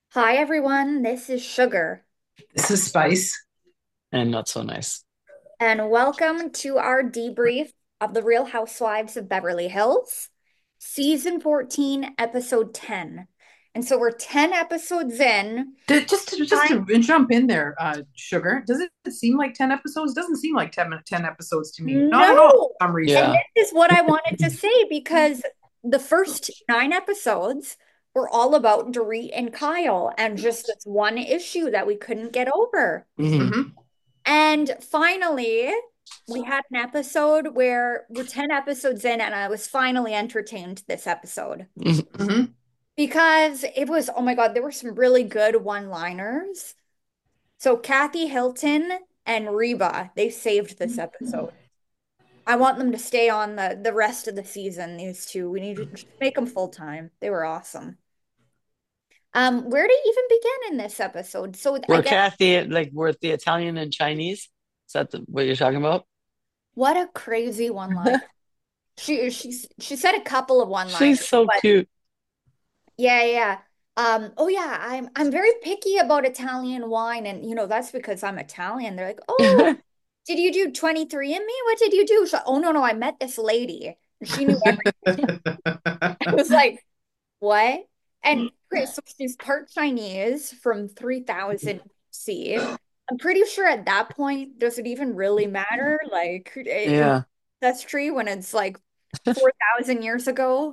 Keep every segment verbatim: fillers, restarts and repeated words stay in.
Hi everyone, this is Sugar, This is Spice. And not so nice. and welcome to our debrief of The Real Housewives of Beverly Hills, Season fourteen, Episode ten. And so we're ten episodes in. D- Just to, just I to jump in there, uh, Sugar. Does it seem like ten episodes? Doesn't seem like ten, ten episodes to me. Not at all know, for some and reason. Yeah. this is what I wanted to say because the first nine episodes were all about Dorit and Kyle and just this one issue that we couldn't get over. hmm Hmm. And finally, we had an episode where we're ten episodes in, and I was finally entertained this episode Hmm. because it was, oh my God, there were some really good one-liners. So Kathy Hilton and Reba, they saved this episode. I want them to stay on the the rest of the season, these two. We need to just make them full time. They were awesome. Um, where to even begin in this episode? So I We're guess Kathy, like we're the Italian and Chinese. Is that the, what you're talking about? what a crazy one-liner. She she she said a couple of one-liners, She's so but cute. yeah, yeah. Um, oh yeah, I'm I'm very picky about Italian wine, and you know that's because I'm Italian. They're like, oh, did you do twenty-three and me? What did you do? So, oh no, no, I met this lady. She knew everything. I was like, what? And okay, so she's part Chinese from three thousand C. I'm pretty sure at that point, does it even really matter? Like in Yeah. ancestry when it's like four thousand years ago.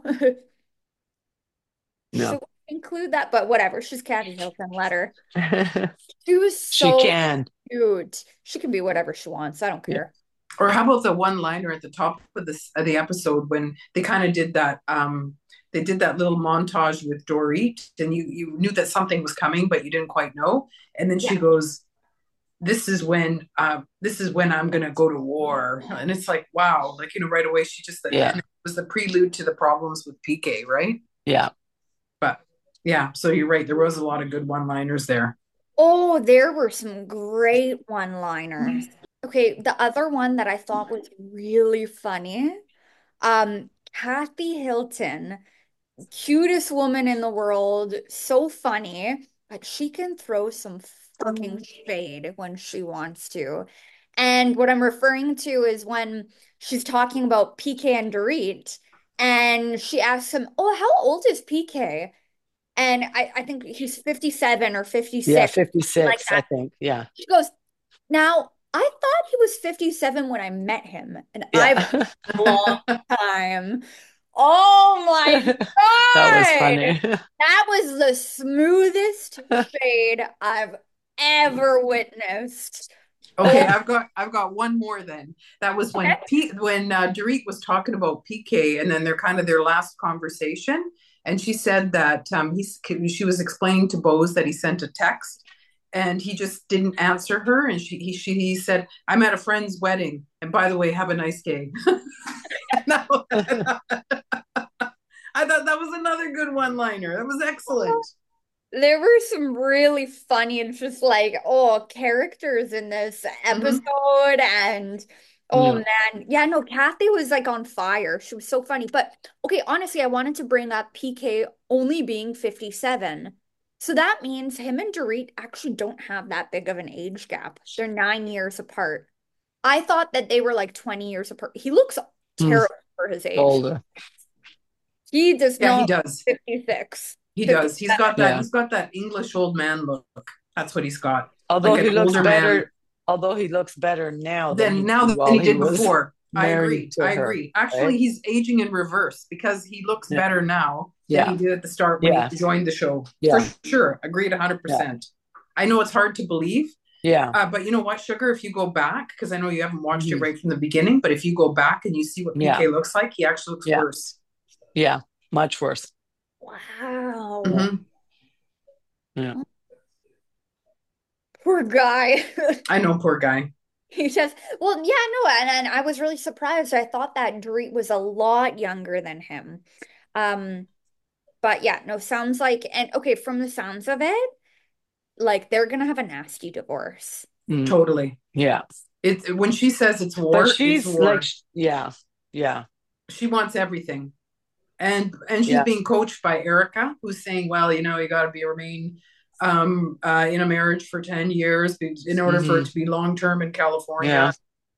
No. Should we include that? But whatever. She's Kathy Hilton. Let her. She was She so can. cute. She can be whatever she wants. I don't Yeah. care. Or how about the one-liner at the top of this of the episode when they kind of did that? Um, they did that little montage with Dorit, and you you knew that something was coming, but you didn't quite know. And then she Yeah. goes, "This is when, uh, this is when I'm gonna go to war." And it's like, wow, like you know, right away she just and Yeah. it was the prelude to the problems with P K, right? Yeah. But yeah, so you're right. There was a lot of good one-liners there. Oh, there were some great one-liners. Okay, the other one that I thought was really funny, um, Kathy Hilton, cutest woman in the world, so funny, but she can throw some fucking shade when she wants to. And what I'm referring to is when she's talking about P K and Dorit, and she asks him, "Oh, how old is P K?" And I, I think he's fifty-seven or Yeah. fifty-six, like fifty-six, I that. think. Yeah. She goes, "Now, I thought he was fifty-seven when I met him, and I've Yeah. a long time." Oh my That was God. funny. That was the smoothest shade I've ever witnessed. Oh, Okay, I've got I've got one more then. That was okay. when P when uh, Dorit was talking about P K, and then they're kind of their last conversation, and she said that um, he's she was explaining to Bose that he sent a text, and he just didn't answer her, and she he she he said, "I'm at a friend's wedding, and by the way, have a nice day." I thought that was another good one-liner. That was excellent. There were some really funny and just like, oh, characters in this Hmm. episode. And oh Yeah. man, yeah, no, Kathy was like on fire. She was so funny. But okay, honestly, I wanted to bring up P K only being fifty-seven. So that means him and Dorit actually don't have that big of an age gap. They're nine years apart. I thought that they were like twenty years apart. He looks Mm, terrible for his age. older. He does Yeah, he not does. fifty-six, He does. He's fifty-seven. got that. Yeah. He's got that English old man look. That's what he's got, Although like an he looks older man better, although he looks better now than than he now did than while he he did was before. I married agree. to I her, agree. Actually, right? he's aging in reverse because he looks Yeah. better now than he Yeah. did at the start when he Yeah. joined the show. For Yeah. sure. Agreed Yeah. one hundred percent. I know it's hard to believe, Yeah. uh, but you know what, Sugar? If you go back, because I know you haven't watched it hmm right from the beginning, but if you go back and you see what Yeah. P K looks like, he actually looks Yeah. worse. Yeah. Much worse. Wow. Hmm. Yeah. Poor guy. I know, poor guy. He just, well, yeah, no, and, and I was really surprised. I thought that Dorit was a lot younger than him. Um, but yeah, no, sounds like, and okay, from the sounds of it, like they're gonna have a nasty divorce. Mm, Totally. yeah. It's when she says it's But war, it's she's like, war. sh- yeah. Yeah. She wants everything. and and she's Yeah. being coached by Erica, who's saying, "Well, you know, you got to be remain um, uh, in a marriage for ten years in order for it Hmm. to be long term in Yeah. California.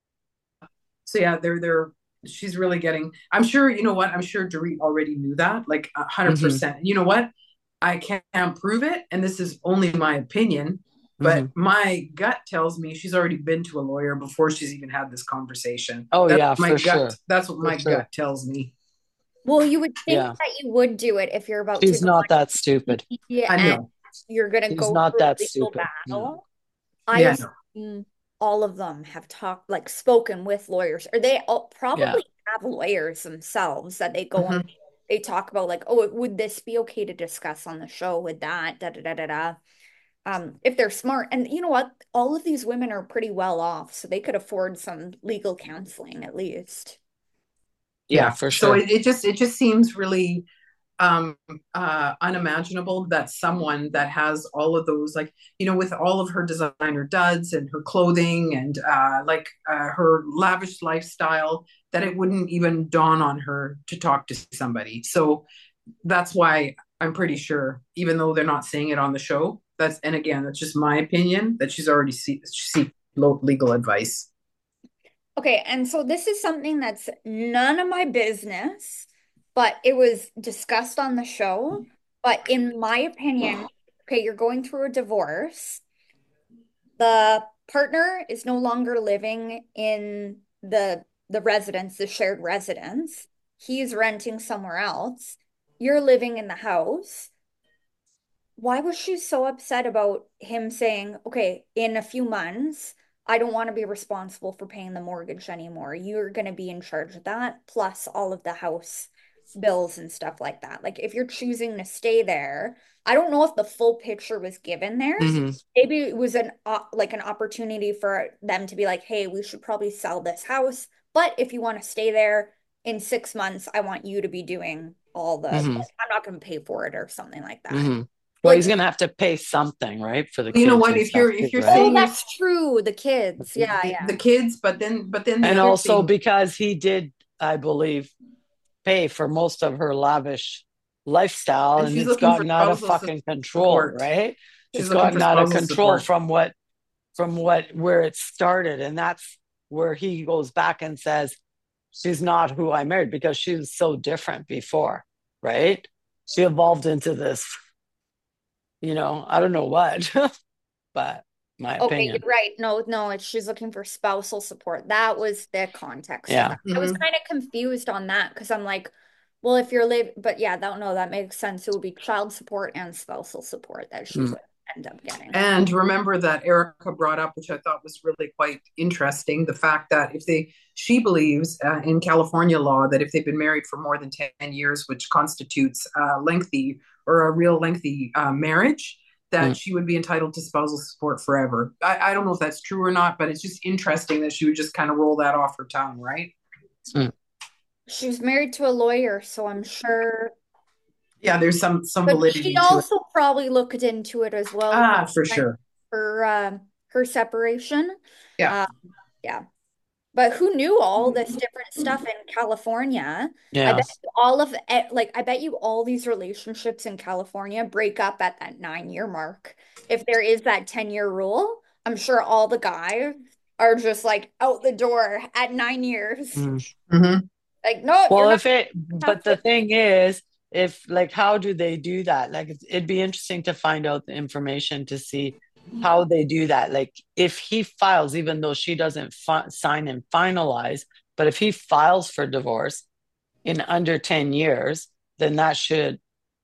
So yeah, they're they're she's really getting. I'm sure you know what. I'm sure Dorit already knew that, like a hundred Hmm. percent. You know what? I can't prove it, and this is only my opinion. But Hmm. my gut tells me she's already been to a lawyer before she's even had this conversation. Oh That's yeah, my for gut. sure. That's what For my sure. gut tells me. Well, you would think Yeah. that you would do it if you're about to She's go not that on stupid. T V I and know. you're going to She's go not through a that legal stupid. Yeah. battle. I Yeah, I know. assume all of them have talked, like spoken with lawyers, or they all Yeah. probably have lawyers themselves that they go and Mhm. they talk about, like, oh, would this be okay to discuss on the show with that, da da da da da. Um, if they're smart, and you know what, all of these women are pretty well off, so they could afford some legal counseling at least. Yeah, Yeah. for So sure. it, it just it just seems really um uh unimaginable that someone that has all of those, like, you know, with all of her designer duds and her clothing and uh like uh, her lavish lifestyle, that it wouldn't even dawn on her to talk to somebody. So that's why I'm pretty sure, even though they're not saying it on the show, that's, and again, that's just my opinion, that she's already see, seek legal advice. Okay, and so this is something that's none of my business, but it was discussed on the show. But in my opinion, okay, you're going through a divorce. The partner is no longer living in the the residence, the shared residence. He's renting somewhere else. You're living in the house. Why was she so upset about him saying, okay, in a few months, I don't want to be responsible for paying the mortgage anymore. You're going to be in charge of that, plus all of the house bills and stuff like that. Like, if you're choosing to stay there, I don't know if the full picture was given there. Hmm. Maybe it was an uh, like an opportunity for them to be like, hey, we should probably sell this house, but if you want to stay there in six months, I want you to be doing all the, Hmm. like, I'm not going to pay for it or something like that. Hmm. Well, he's Like, gonna have to pay something, right, for the You know kids what, and if stuff you're too, if you're right? oh, saying you're that's true. The kids. Yeah, the yeah. kids, but then but then the And other also thing, because he did, I believe, pay for most of her lavish lifestyle, and and she's it's looking for gotten out of spousal fucking control, support. right? She's It's looking for gotten out of spousal control support. from what from what where it started, and that's where he goes back and says she's not who I married because she was so different before, right? She evolved into this, you know, I don't know what, but my Okay, opinion. you're right. No, no, it's she's looking for spousal support. That was the context of Yeah. that. I was Mm-hmm. kind of confused on that because I'm like, well, if you're live, but yeah, that no, that makes sense. It would be child support and spousal support that she Mm. would end up getting. And remember that Erica brought up, which I thought was really quite interesting, the fact that if they, she believes uh, in California law that if they've been married for more than ten years, which constitutes uh, lengthy or a real lengthy uh, marriage, that Mm. she would be entitled to spousal support forever. I, I don't know if that's true or not, but it's just interesting that she would just kind of roll that off her tongue, right? Mm. She was married to a lawyer, so I'm sure. Yeah, there's some some But she validity to it. also probably looked into it as well Ah, for sure. for um, her separation. Yeah. Uh, yeah. But who knew all this different stuff in California? I Yeah. bet you all of it, like, I bet you all these relationships in California break up at that nine year mark. If there is that ten year rule, I'm sure all the guys are just like out the door at nine years. Mm. Mm-hmm. Like, no, you're Well, not if it, have but the to. thing is, if like, how do they do that? Like, it's- it'd be interesting to find out the information to see how they do that. Like, if he files, even though she doesn't fi- sign and finalize, but if he files for divorce in under ten years, then that should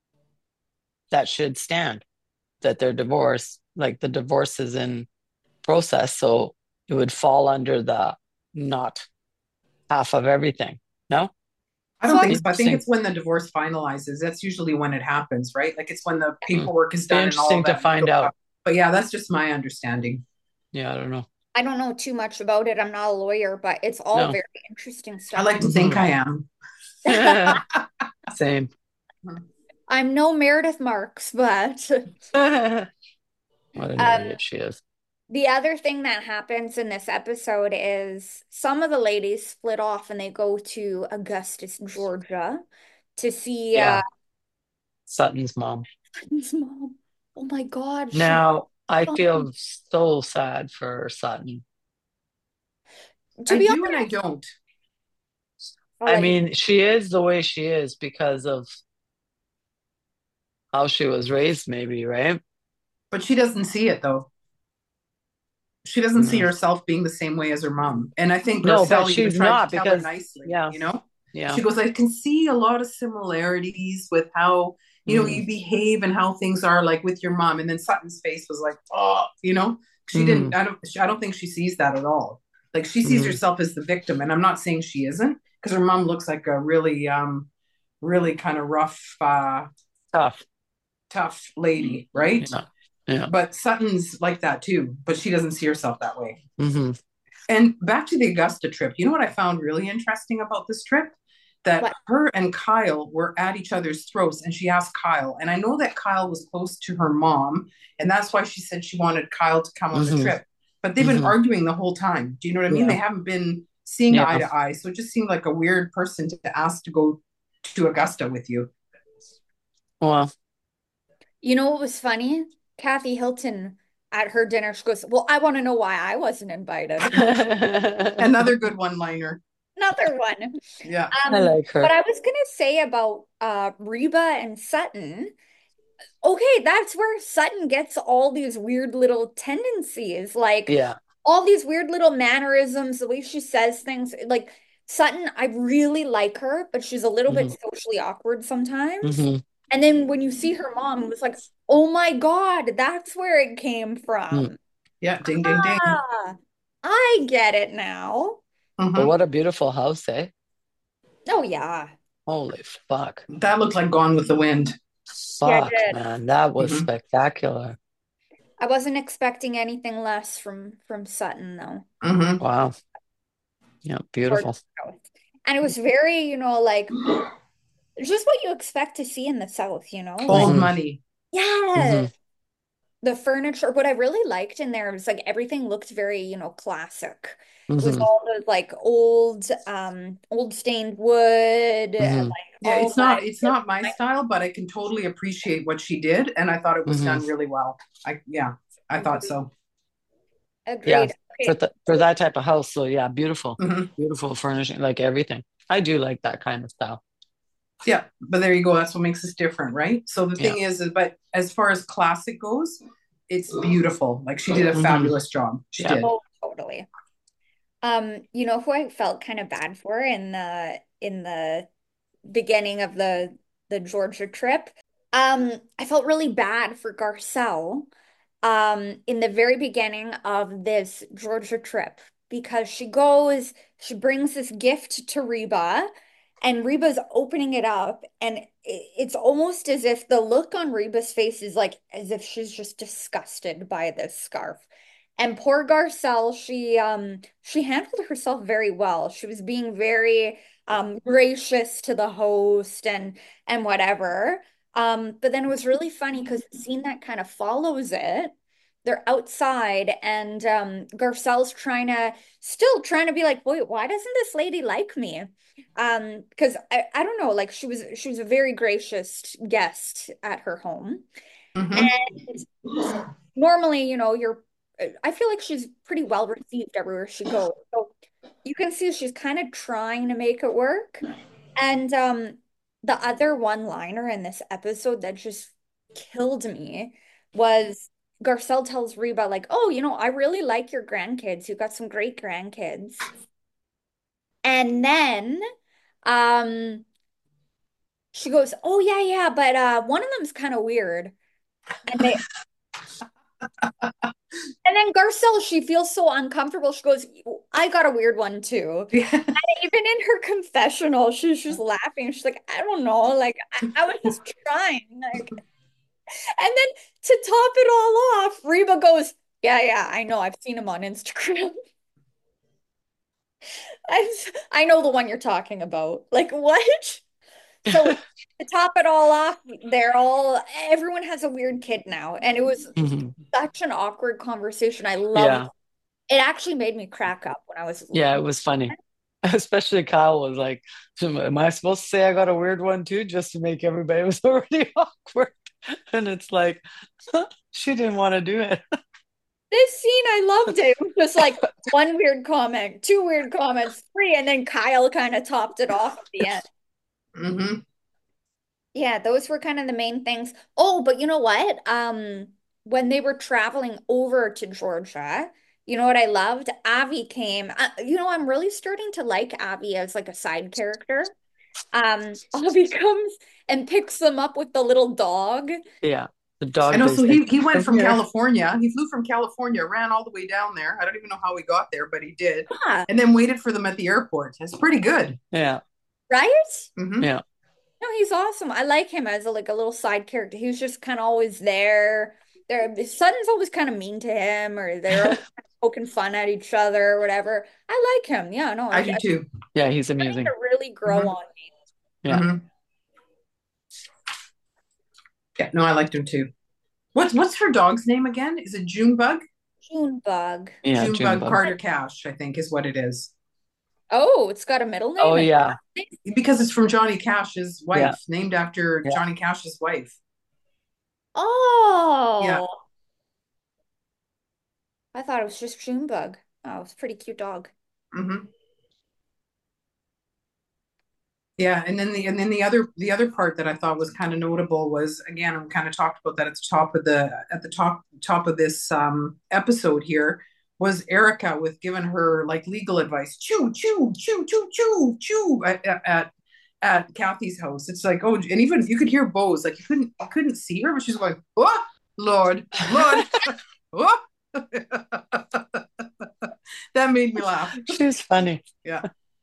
that should stand that they're divorced, like the divorce is in process, so it would fall under the not half of everything. No, I So don't I, think so. I think interesting. it's when the divorce finalizes. That's usually when it happens, right? Like it's when the Hmm. paperwork is Be done and all interesting of to that legal find stuff. out. But yeah, that's just my understanding. Yeah, I don't know. I don't know too much about it. I'm not a lawyer, but it's all No. very interesting I stuff like to Hmm. think I am. Same. I'm no Meredith Marks, but What an um, idiot she is. the other thing that happens in this episode is some of the ladies split off and they go to Augustus, Georgia to see uh Yeah, Sutton's mom. his mom. Oh my God, she Now, I fun. feel so sad for Sutton. To I be do and I honest, don't. I'll I let you. mean, she is the way she is because of how she was raised, maybe, right? But she doesn't see it though. She doesn't see Mm. herself being the same way as her mom. And I think No, but Garcelle even she's tried to not tell her because, nicely, yeah, you know? yeah. She goes, I can see a lot of similarities with how, you know, Mm, you behave and how things are like with your mom. And then Sutton's face was like, oh, you know, she didn't, mm, I don't, I don't think she sees that at all. Like she sees mm. herself as the victim. And I'm not saying she isn't because her mom looks like a really, um, really kind of rough, uh, Tough. tough lady, right? Yeah, yeah. But Sutton's like that too, but she doesn't see herself that way. Hmm. And back to the Augusta trip, you know what I found really interesting about this trip? That What? her and Kyle were at each other's throats, and she asked Kyle. And I know that Kyle was close to her mom, and that's why she said she wanted Kyle to come on the Hmm. trip. But they've been Hmm. arguing the whole time. Do you know what I mean? They Yeah, haven't been seeing eye yeah. to eye. So it just seemed like a weird person to ask to go to Augusta with you. Well, You know what was funny? Kathy Hilton at her dinner, she goes, well, I want to know why I wasn't invited. I Another good one liner. Another one. Yeah. Um, like but her. I was gonna say about uh Reba and Sutton. Okay, that's where Sutton gets all these weird little tendencies, like Yeah. all these weird little mannerisms, the way she says things. Like Sutton, I really like her, but she's a little bit Hmm. socially awkward sometimes. Hmm. And then when you see her mom, it was like, oh my God, that's where it came Mm. from. Yeah. Ding, ding, ding. Ah, I get it now. But Mm-hmm. what a beautiful house, eh? Oh yeah. Holy fuck. That looked like Gone with the Wind. Yeah, I Fuck, did. man. That was Mm-hmm. spectacular. I wasn't expecting anything less from from Sutton though. Mm-hmm. Wow. Yeah, Gorgeous beautiful. house. And it was very, you know, like just what you expect to see in the South, you know? Like, Old Hmm. money. yeah, Hmm. the furniture. What I really liked in there was like everything looked very, you know, classic. It was Hmm. all those like old, um, old stained wood, and Hmm. like Yeah, all it's not that. it's not my style, but I can totally appreciate what she did, and I thought it was Hmm. done really well. I yeah, I thought Agreed. so. Yeah, Agreed. for Okay. th for So that type of house. So yeah, beautiful. Hmm. Beautiful furnishing, like everything. I do like that kind of style. Yeah, but there you go. That's what makes us different, right? So the Yeah. thing is, is but as far as classic goes, it's beautiful. Like she did a Hmm. fabulous job. She Yeah. did. oh, totally. Um, you know who I felt kind of bad for in the in the beginning of the the Georgia trip? Um, I felt really bad for Garcelle um in the very beginning of this Georgia trip because she goes, she brings this gift to Reba and Reba's opening it up and i- it's almost as if the look on Reba's face is like as if she's just disgusted by this scarf. And poor Garcelle, she um she handled herself very well. She was being very um gracious to the host and and whatever. Um, but then it was really funny because the scene that kind of follows it, they're outside and um Garcelle's trying to still trying to be like, wait, why doesn't this lady like me? Um, because I, I don't know, like she was she was a very gracious guest at her home. Hmm. And normally, you know, you're I feel like she's pretty well received everywhere she goes. So you can see she's kind of trying to make it work. And um the other one-liner in this episode that just killed me was Garcelle tells Reba like, "Oh, you know, I really like your grandkids. You've got some great grandkids." And then um she goes, "Oh yeah, yeah, but uh one of them's kind of weird." And they and then Garcelle, she feels so uncomfortable. She goes, "I got a weird one too." Yeah. Even in her confessional, she's just laughing. She's like, I don't know, like I, I was just trying. Like, and then to top it all off, Reba goes, Yeah, yeah, I know. I've seen him on Instagram. I, I know the one you're talking about. Like, what? So to top it all off, they're all everyone has a weird kid now. And it was Hmm. such an awkward conversation. I loved Yeah. it actually made me crack up when I was Yeah, it was funny. Especially Kyle was like, "So am I supposed to say I got a weird one too, just to make everybody?" It was already awkward. And it's like, she didn't want to do it. This scene, I loved it. It was just like one weird comment, two weird comments, three, and then Kyle kind of topped it off at the end. Mm-hmm. Yeah, those were kind of the main things. Oh, but you know what? Um, when they were traveling over to Georgia, you know what I loved? Avi came. Uh, you know, I'm really starting to like Avi as like a side character. Um, Avi comes and picks them up with the little dog. Yeah. The I dog know. So basically, he he went come from here. California. He flew from California, ran all the way down there. I don't even know how he got there, but he did, Yeah, and then waited for them at the airport. It's pretty good. Yeah. right? Mm-hmm. Yeah. No, he's awesome. I like him as a, like a little side character. He was just kind of always there. There, his son's always kind of mean to him, or they're always kind of poking fun at each other, or whatever. I like him. Yeah, no, I, I I'm do too. Yeah, he's starting amusing. to really grow Mm-hmm. on me. Yeah. Mm-hmm. Yeah. No, I liked him too. What's what's her dog's name again? Is it Junebug? Junebug. Yeah, Junebug Junebug. Carter Cash, I think, is what it is. Oh, it's got a middle Oh name and yeah. Because it's from Johnny Cash's Yeah. wife, named after Yeah. Johnny Cash's wife. Yeah. oh, I thought it was just Junebug. Oh, it's a pretty cute dog. Mm-hmm. Yeah, and then the and then the other the other part that I thought was kind of notable was, again, I'm kind of talked about that at the top of the at the top top of this um episode here, was Erica with giving her like legal advice. Chew, chew, chew, chew, chew, chew at at at Kathy's house. It's like, oh, and even you could hear Bose, like you couldn't you couldn't see her, but she's going, oh Lord, Lord, oh. That made me laugh. She's funny. Yeah.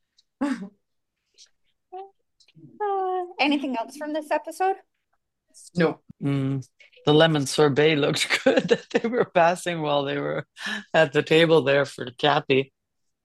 Uh, anything else from this episode? No. Mm. The lemon sorbet looked good that they were passing while they were at the table there for Kathy.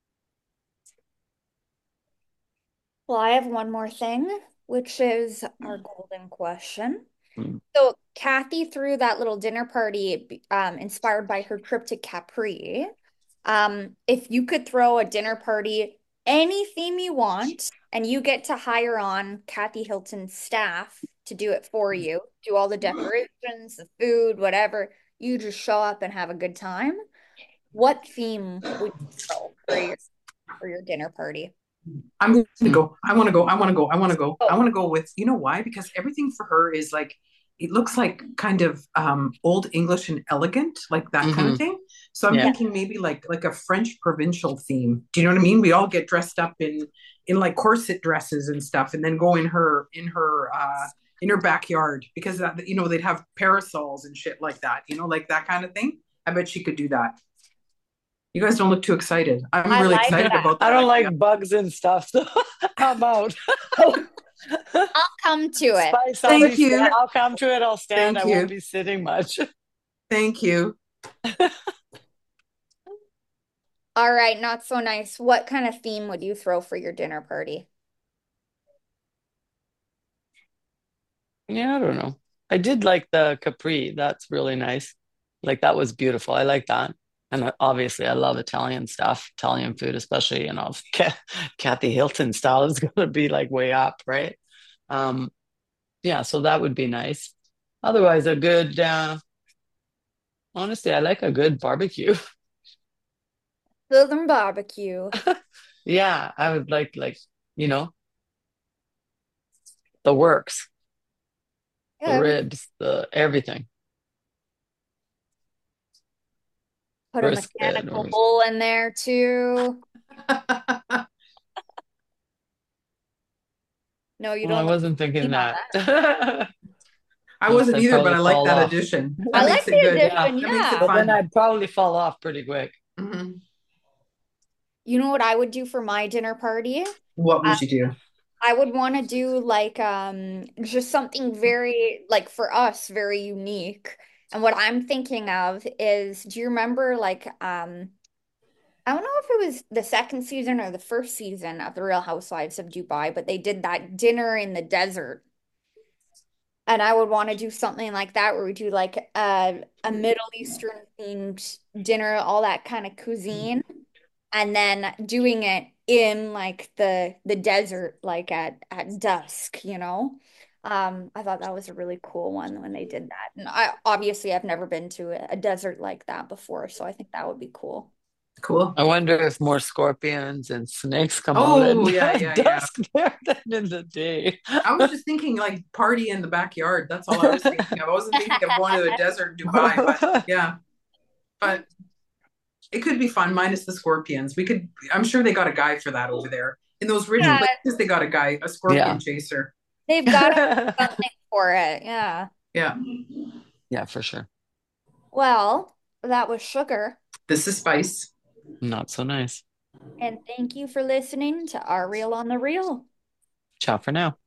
Well, I have one more thing, which is our golden question. Mm. So Kathy threw that little dinner party um, inspired by her trip to Capri. Um, if you could throw a dinner party, any theme you want, and you get to hire on Kathy Hilton's staff to do it for you, do all the decorations, the food, whatever, you just show up and have a good time. What theme would you throw for your for your dinner party? I'm going to Mm. go. I want to go. I want to go. I want to go. I Oh, want to go with, you know why? Because everything for her is like, it looks like kind of um, old English and elegant, like that kind of Hmm. thing. So I'm Yeah. thinking maybe like like a French provincial theme. Do you know what I mean? We all get dressed up in in like corset dresses and stuff, and then go in her in her uh, in her backyard, because that, you know, they'd have parasols and shit like that. You know, like that kind of thing. I bet she could do that. You guys don't look too excited. I'm I really like excited that. about I that don't idea. like bugs and stuff, so I'm out. I'll come to it. Spice, I'll be Thank sta- you. I'll come to it, I'll stand, I Thank won't you. be sitting much. Thank you. All right, not so nice. What kind of theme would you throw for your dinner party? Yeah, I don't know. I did like the Capri. That's really nice. Like that was beautiful. I like that. And uh, obviously, I love Italian stuff, Italian food, especially, you know, Ka- Kathy Hilton style is going to be like way up, right? Um, yeah, so that would be nice. Otherwise, a good, uh, honestly, I like a good barbecue. Southern barbecue. Yeah, I would like, like, you know, the works, Yeah, the every ribs, the everything, put a brisket. mechanical Or, bull in there too. No, you well, I don't look wasn't thinking keen on that. that. I Else wasn't I'd either, but probably I like fall that off. addition. That I makes like it the good. Yeah, addition, That makes it yeah. but then fun. I'd probably fall off pretty quick. Hmm. You know what I would do for my dinner party? What Uh, would you do? I would want to do like um just something very like for us very unique. And what I'm thinking of is, do you remember like um I don't know if it was the second season or the first season of The Real Housewives of Dubai, but they did that dinner in the desert. And I would want to do something like that where we do like a, a Middle Eastern themed dinner, all that kind of cuisine, and then doing it in like the the desert, like at at dusk, you know? Um, I thought that was a really cool one when they did that. And I obviously I've never been to a, a desert like that before, so I think that would be cool. Cool. I wonder if more scorpions and snakes come out Oh, yeah, at yeah, yeah. dusk there than in the day. I was just thinking like party in the backyard. That's all I was thinking of. I wasn't thinking of going to the desert in Dubai, but yeah. But it could be fun minus the scorpions. We could, I'm sure they got a guy for that over there. In those ridge Yeah, places, they got a guy, a scorpion Yeah. chaser. they've got to have something for it. Yeah. Yeah. Yeah, for sure. Well, that was Sugar. This is Spice. Not so nice. And thank you for listening to Our Reel on the Reel. Ciao for now.